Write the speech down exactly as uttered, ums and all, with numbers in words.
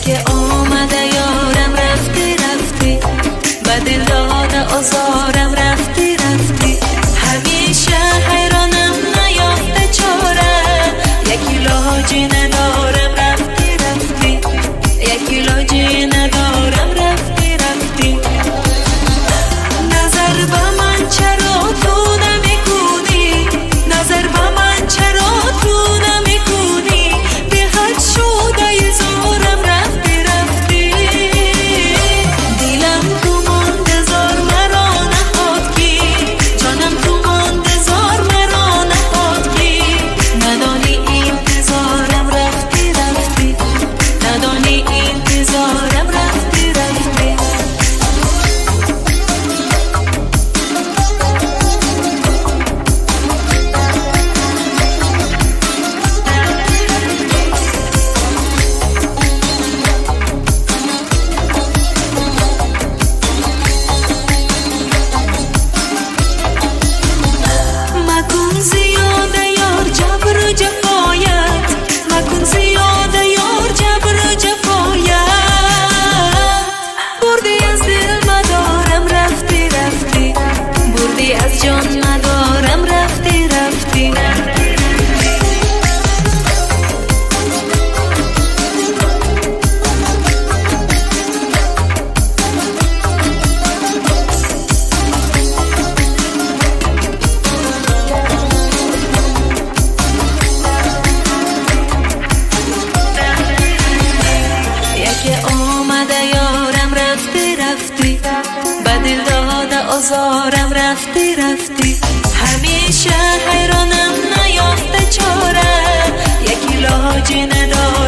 یکی آمده یارم رفتی رفتی، به دل داده آزارم رفتی رفتی، همیشه حیرانم نیافته چاره، یکی لاجی ندارم رفتی رفتی، یکی لاجی ندارم رفتی رفتی. نظر به من چرا تو نمیکنی، نظر به من چرا تو نمیکنی، به حد شده زورم رفتی رفتی. دیلم تو منتظار مرا نهاد کی، جانم تو منتظار مرا نهاد کی، ندانی انتظارم رفتی رفتی، ندانی انتظارم رفتی رفتی. مکن زیاده یار جبر و جفایت، مکن زیاده یار جبر و جفایت، بردی از دل مدارم رفتی رفتی، بردی از جان مدارم رفتی رفتی. یکی آمده یارم رفتی رفتی، به دل داده آزارم رفتی رفتی، همیشه حیرانم نیافته چاره، یکی لاجی ندارم